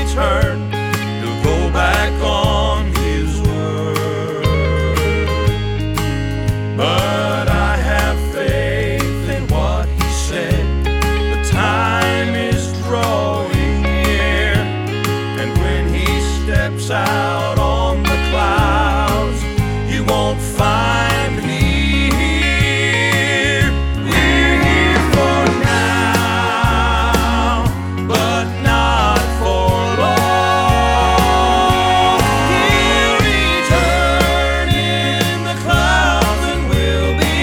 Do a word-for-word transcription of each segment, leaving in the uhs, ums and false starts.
return, he'll go back on his word. But I have faith in what he said. The time is drawing near, and when he steps out on the clouds, you won't find me here. We're here for now, but not for long. He'll return in the clouds and we'll be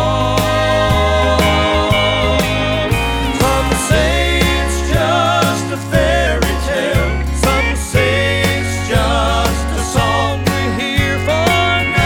gone. Some say it's just a fairy tale, some say it's just a song we hear for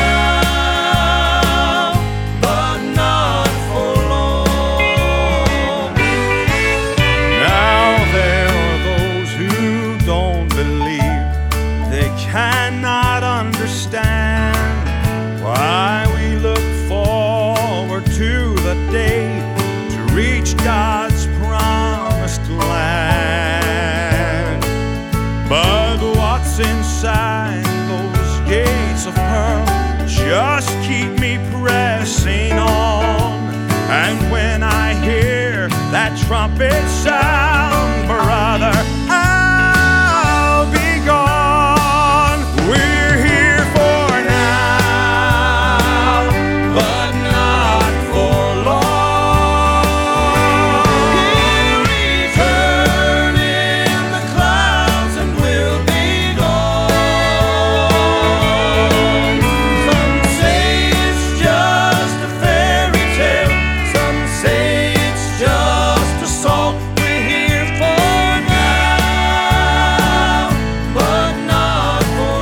now, but not for long. Now there are those who don't believe, they cannot understand why we look forward to the day to reach God's promised land. But what's inside those gates of pearl just keep me pressing on. And when I hear that trumpet sound, brother, I'll be gone. We're here for now, but not for long. He'll return in the clouds and we'll be gone. Some say it's just a fairy tale, some say it's just a song we hear for now, but not for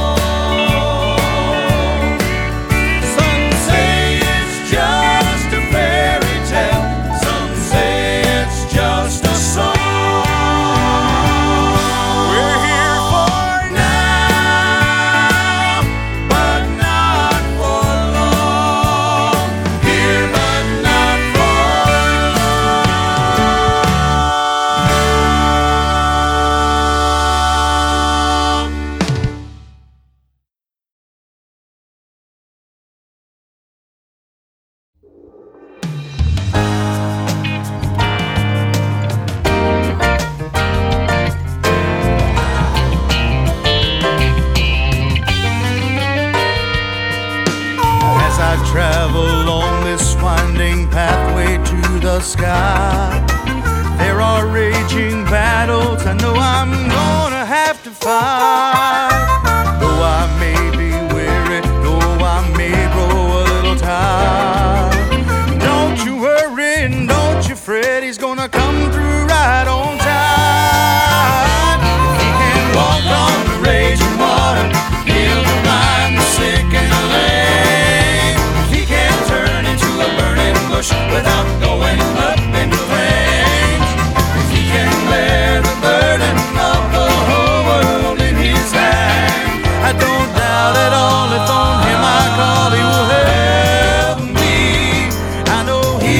long. Some say it's just a fairy tale, some say it's just a song. We're here for now, but not for long. Here, but not for long. As I travel along this winding pathway to the sky, there are raging battles I know I'm gonna have to fight. Though I may be weary, though I may grow a little tired, don't you worry and don't you fret, he's gonna come through right on time. If he can walk on the raging water, he'll blind the sick and the lame. If he can turn into a burning bush without going up into flames, if he can bear the burden of the whole world in his hand, I don't doubt at all if on him I call, he will help me. I know he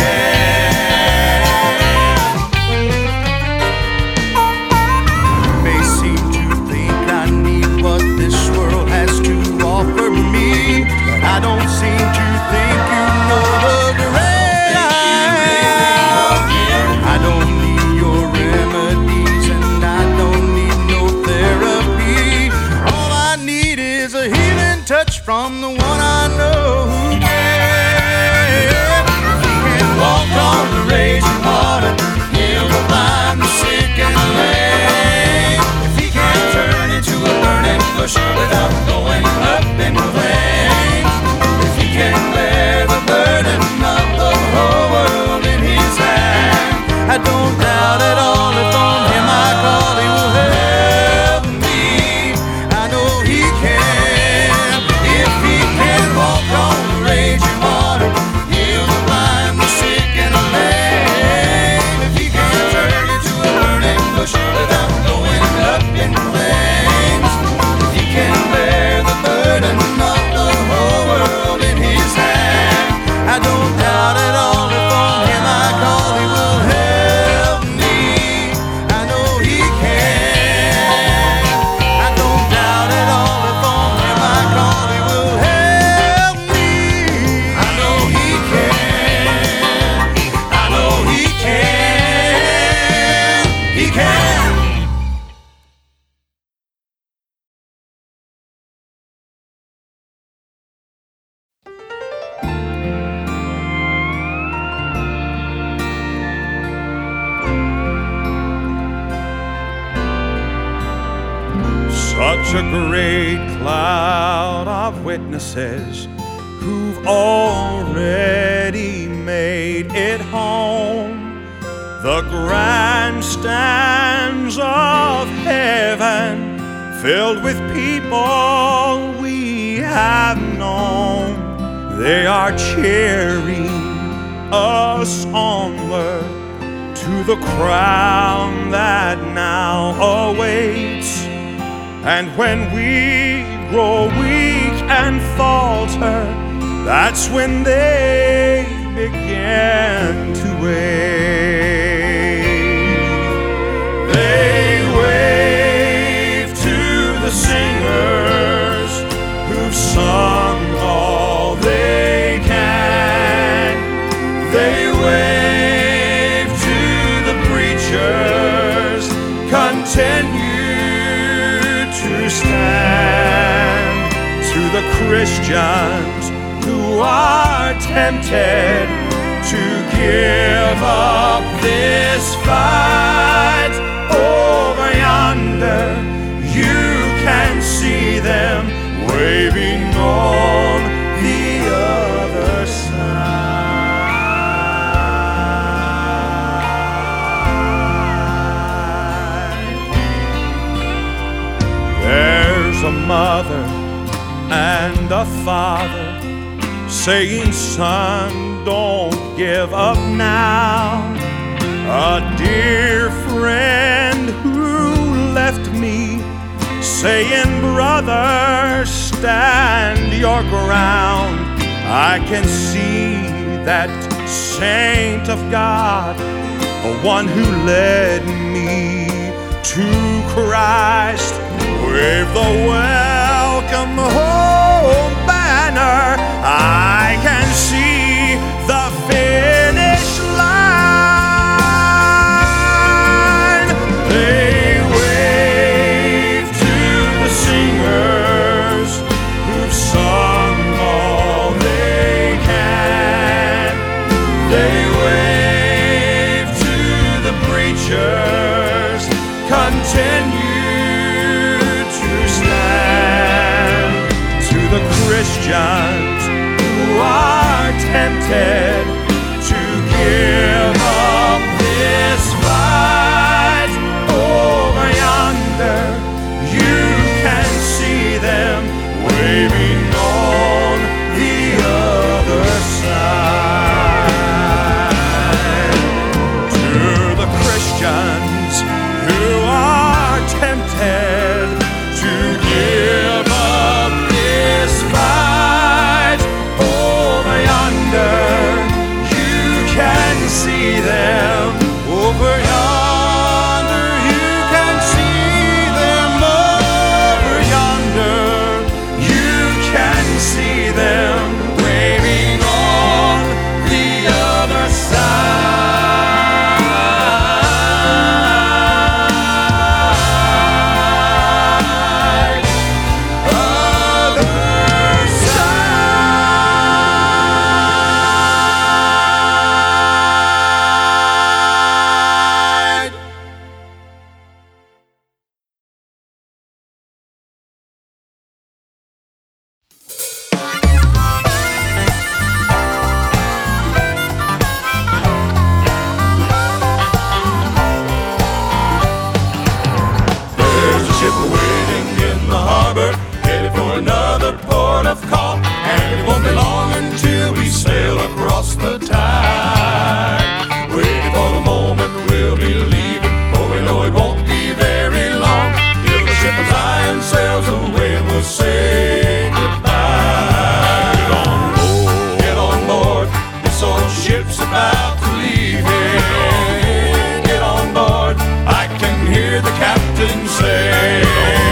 can. You may seem to think I need what this world has to offer me, but I don't seem to think you know the great I am. I don't need your remedies and I don't need no therapy. All I need is a healing touch from the one I know who can. If he can walk on the raging water, he'll blind the sick and the lame. If he can turn into a burning bush without going up in flames, if he can bear the burden of the whole world in his hand, I don't doubt at all if on him I call, he will help me. I know he can. If he can. Such a great cloud of witnesses who've already made it home. The grandstands of heaven filled with people we have known. They are cheering us onward to the crown that now awaits. And when we grow weak and falter, that's when they begin to wave. They wave to the singers who've sung all they can. They wave to the preachers, continue to stand. To the Christians who are tempted to give up this fight, over yonder you can see them waving on the other side. There's a mother and a father saying, son, don't give up now. A dear friend who left me saying, brother, stand your ground. I can see that saint of God, the one who led me to Christ, wave the welcome home banner. I can see the finish line. They wave to the singers who've sung all they can. They wave to the preachers, continue to stand. To the Christians who are tempted to give up this fight, over yonder you can see them waving on the other side. To the Christians who are tempted to give up this fight, over yonder you can see them. Over yonder you can see them. Over yonder you can see them waving on the other side. Other side. There's a ship waiting in the harbor, headed for another port of call, and it won't be long until we sail across the tide. Waiting for the moment we'll be leaving, for we know it won't be very long till the ship is iron sails away and we'll say goodbye. Get on board, get on board, this old ship's about to leave here. Get on board, I can hear the captain say,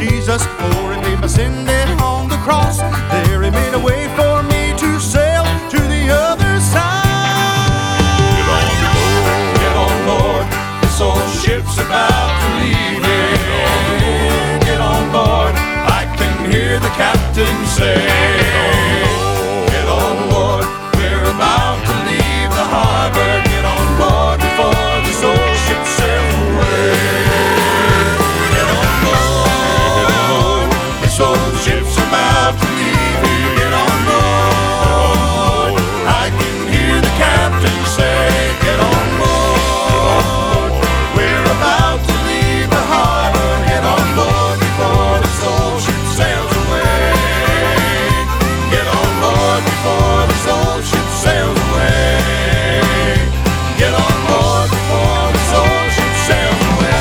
Jesus, for He paid my sin debt on the cross. There He made a way for me to sail to the other side. Get on, Lord, get on, Lord, this old ship's about to leave here. Get on, Lord, I can hear the captain say, get on, Lord, we're about to leave the harbor. Get on, Lord, before this old ship sails away. Get on, Lord, this old ship's about to leave here. Get on, Lord, I can hear the captain say, get on, Lord, we're about to leave the harbor. Get on, Lord, before this old ship sails away. Get on, Lord, before this old ship sails away. Get on, Lord, before this old ship sails away.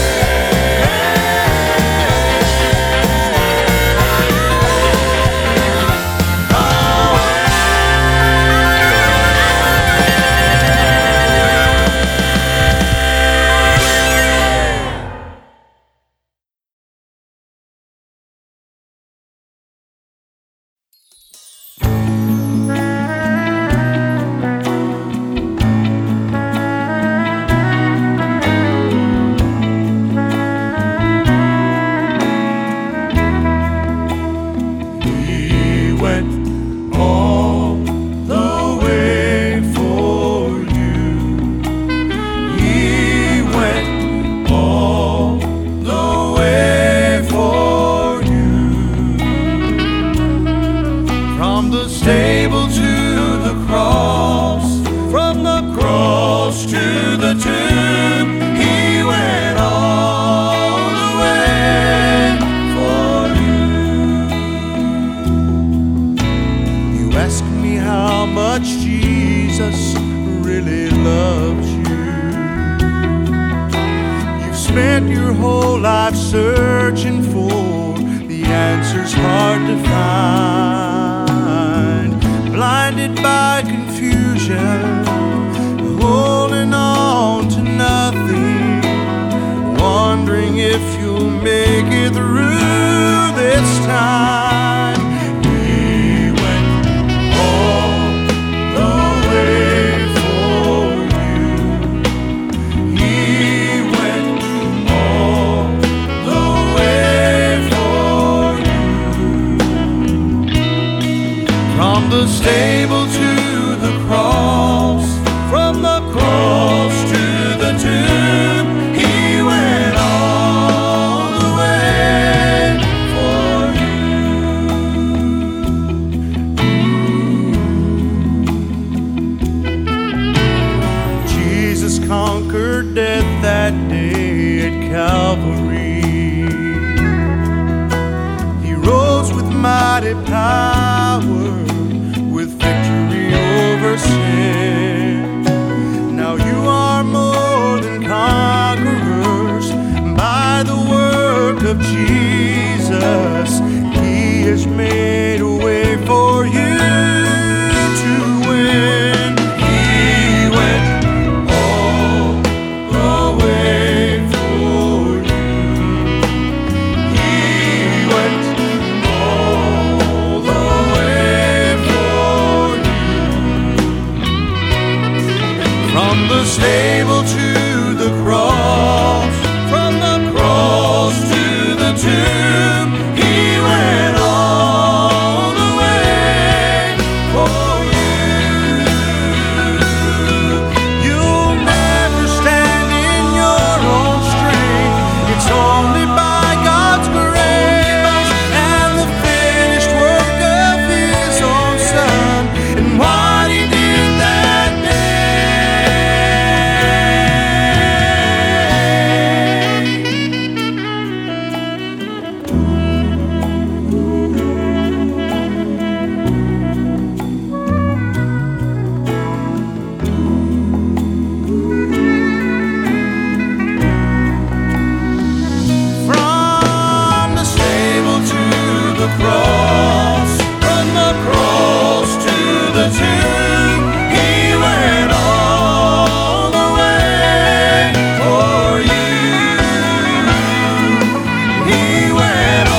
He went all the way for you. He went all the way for you. From the stable to the cross, from the cross to the tomb, He went all the way for you. You ask me how much Jesus really loves you. You've spent your whole life searching for the answers hard to find, blinded by confusion, holding on to nothing, wondering if you'll make it through this time. He went all the way for you. He went all the way for you. From the stable to the cross, from the cross to the tomb, He went all the way for you. Jesus conquered death that day at Calvary. He rose with mighty power, with victory over sin. Now you are more than conquerors by the work of Jesus. He has made a way for you to win. He went all the way for you. He went all the way for you. From the stable to the cross, from the cross to the tomb, He went all the way for you. You'll never stand in your own strength. It's only by God's grace and the finished work of His own Son and what He did that day. From the stable to the cross, from the cross to the tomb, He went all the way for you. He went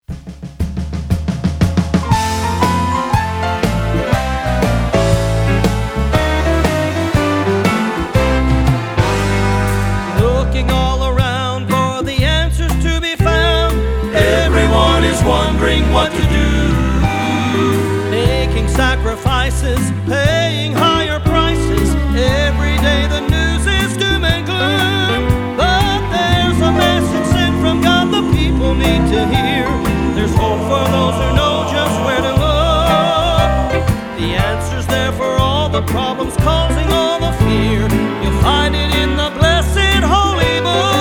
Looking all around for the answers to be found, everyone is wondering what to do. Making sacrifices, paying higher prices, every day the news is doom and gloom. But there's a message sent from God the people need to hear. There's hope for those who know just where to look. The answer's there for all the problems causing all the fear. You'll find it in the blessed holy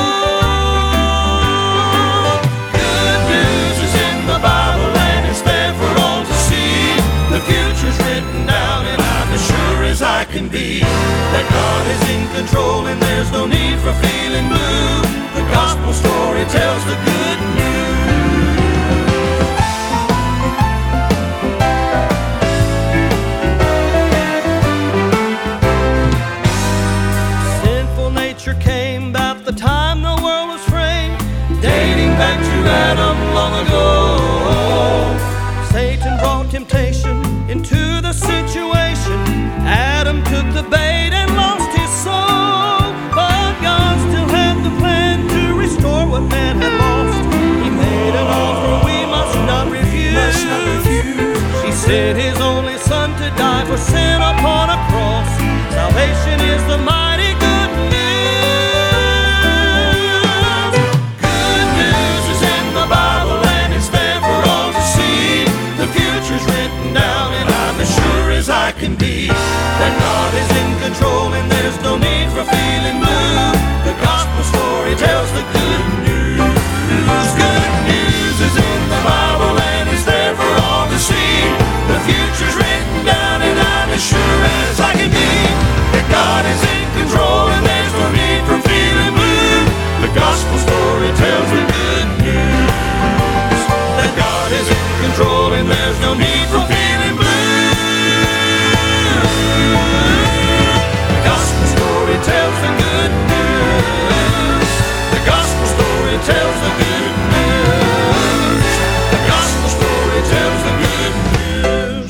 book. Good news is in the Bible and it's there for all to see. The future's written down and I'm as sure as I can be that God is in control and there's no need for feeling blue. The gospel story tells the good news. Sinful nature came about the time the world was framed, dating back to Adam long ago. Satan brought temptation into the situation. Adam took the bait and lost his soul. But God still had the plan to restore what man had lost. He made an offer we must not refuse. He sent his only son to die for sin upon a cross. Salvation is the mighty good news. Good news is in the Bible and it's there for all to see. The future's written down and I'm as sure as I can be that God is in control and there's no need for feeling blue. The gospel story tells the good news. Good news is in the Bible and it's there for all to see. The future's written down and I'm as sure as I can be that God is in control and there's no need for feeling blue. The gospel story tells the good news. That God is in control and there's no need for feeling blue. The gospel story tells the good news. The gospel story tells the good news. The gospel story tells the good news.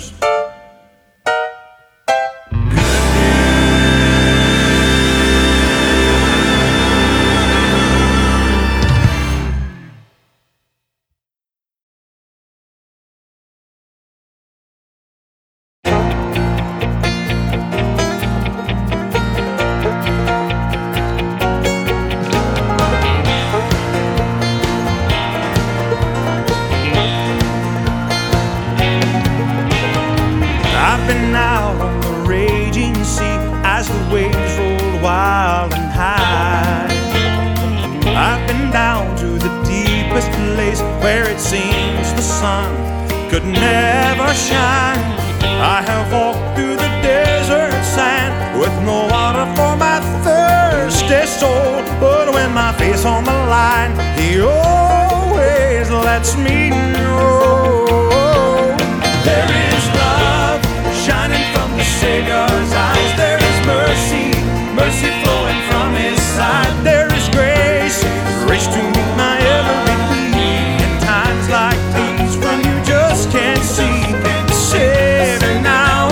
I've been out on the raging sea as the waves rolled wild and high. I've been down to the deepest place where it seems the sun could never shine. I have walked through the desert sand with no water for my thirsty soul. But when my faith's on the line, He always lets me know there is love shining from the Savior's eyes. There is mercy, mercy flowing from His side. There is grace, grace to meet my every need. In times like these when you just can't see, saving now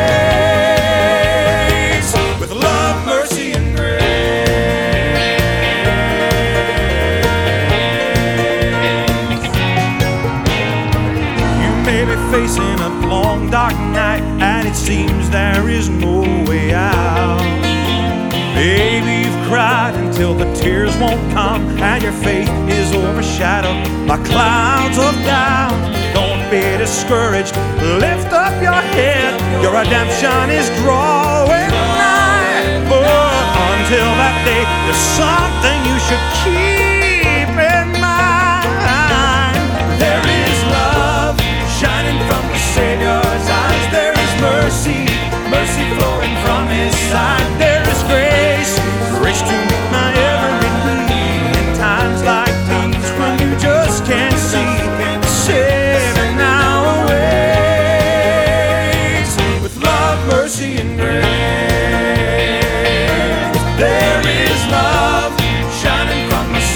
awaits with love, mercy, and grace. You may be facing a long dark night and it seems there is no way out. Maybe you've cried until the tears won't come and your faith is overshadowed by clouds of doubt. Don't be discouraged, lift up your head, your redemption is drawing nigh. But until that day, there's something you should keep in mind. There is love shining from the Savior's eyes. There is mercy, mercy flowing from His side. There is grace, grace to meet my every need. In times like these when you just can't see, saving now awaits with love, mercy, and grace. There is love shining from the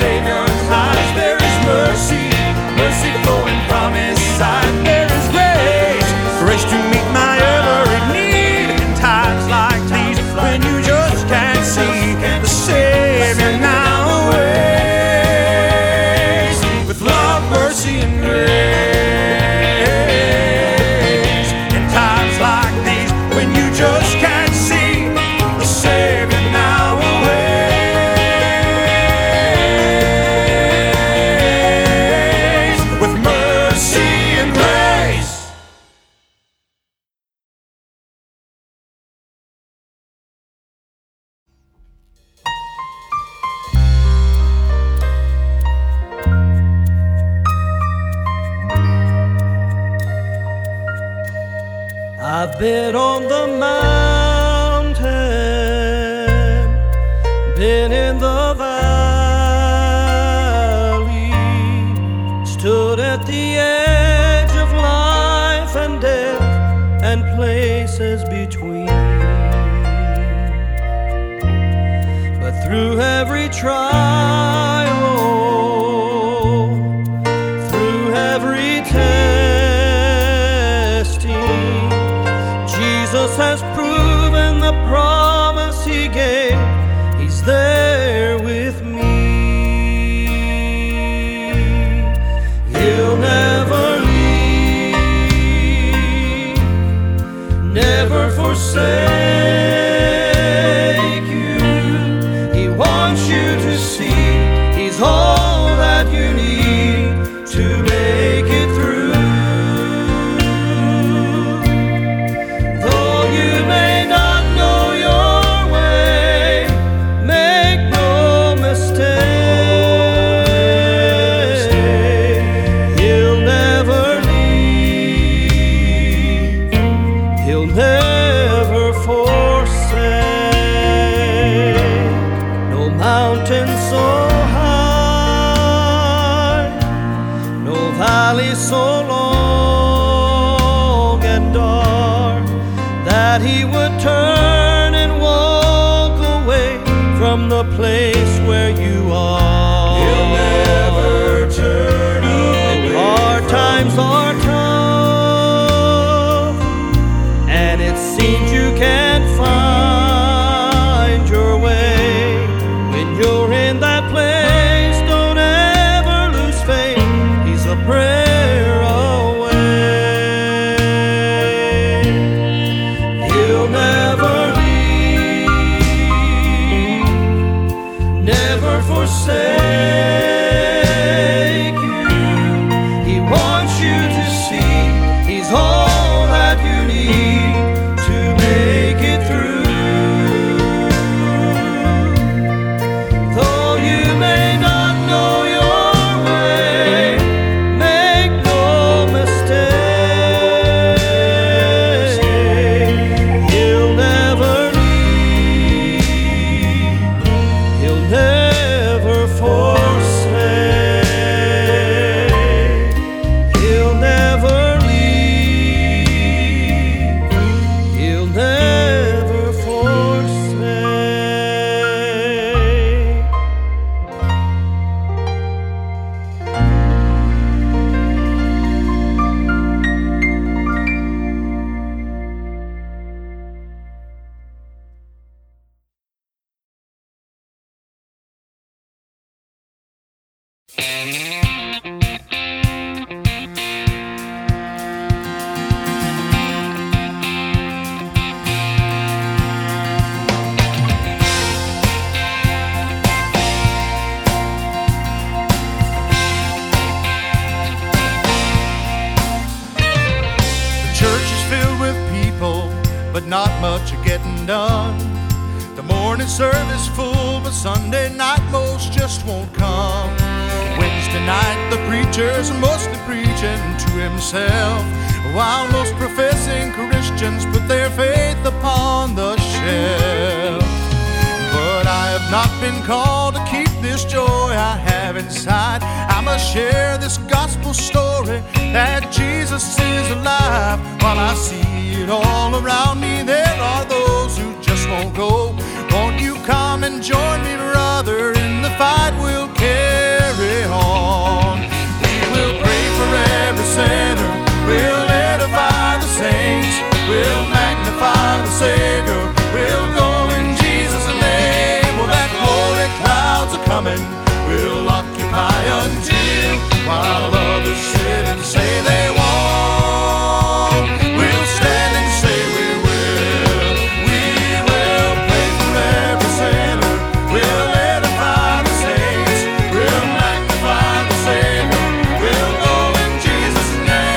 been on the mountain, been in the valley, stood at the edge of life and death and places between. But through every trial, through every testing, Jesus has proven the promise He gave. He's there with me. He'll never leave, never forsake you. He wants you to see He's all that you need to make it through. So long and dark that He would turn and walk away from the place where you are. He'll never turn away. And hard times are tough, and it seems you can't find your way. When you're in that place, don't ever lose faith. He's a prayer. Forsake you. He wants you to see He's all that you need to make it through. Though you may not know your way, make no mistake. He'll never leave. He'll never forsake. He'll never leave. He'll never forsake. But not much are getting done. The morning service full, but Sunday night most just won't come. Wednesday night the preacher's mostly preaching to himself, while most professing Christians put their faith upon the shelf. But I have not been called to keep this joy I have inside. I must share this gospel story that Jesus is alive. While I see it all around me, there are those who just won't go. Won't you come and join me, brother, in the fight we'll carry on? We will pray for every sinner, we'll edify the saints, we'll magnify the Savior, we'll go in Jesus' name. Well, that holy clouds are coming, we'll occupy until, while others sit and say they won't, we'll stand and say we will. We will pray for every sinner, we'll edify the saints, we'll magnify the Savior, we'll go in Jesus'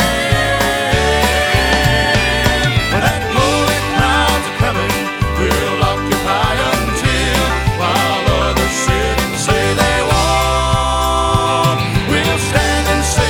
name. Well, that holy clouds are coming, we'll occupy until, while others sit and say they won't, we'll stand and say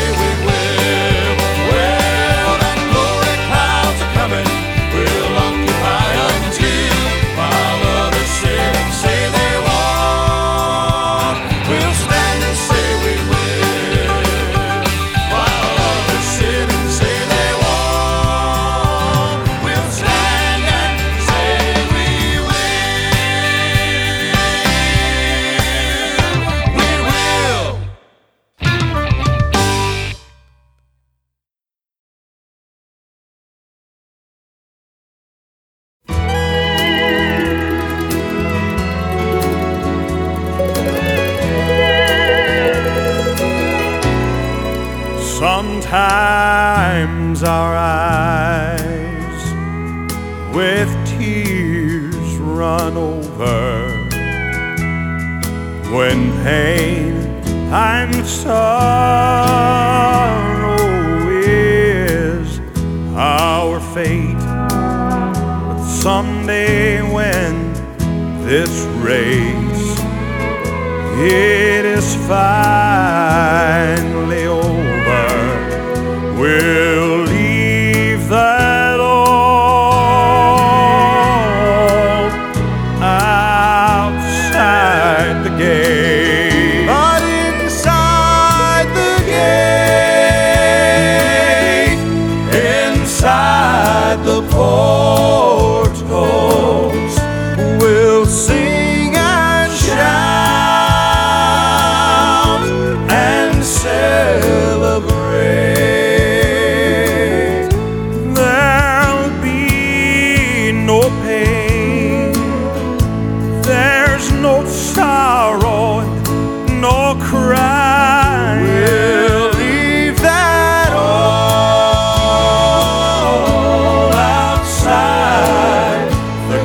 Sometimes our eyes with tears run over when pain and sorrow is our fate. But someday when this race it is finally over, we'll leave that all outside the gate. But inside the gate, inside the portals, we'll sing and shout and celebrate. There'll be no pain, there's no sorrow, no crying. We'll leave that all outside the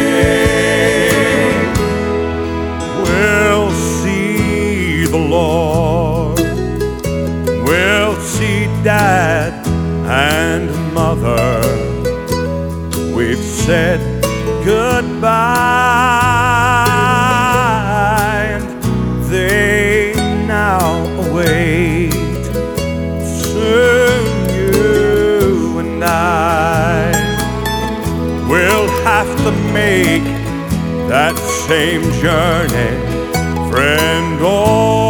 gate. We'll see the Lord, we'll see Dad and Mother. We've said goodbye, and they now await. Soon you and I will have to make that same journey, friend. Oh,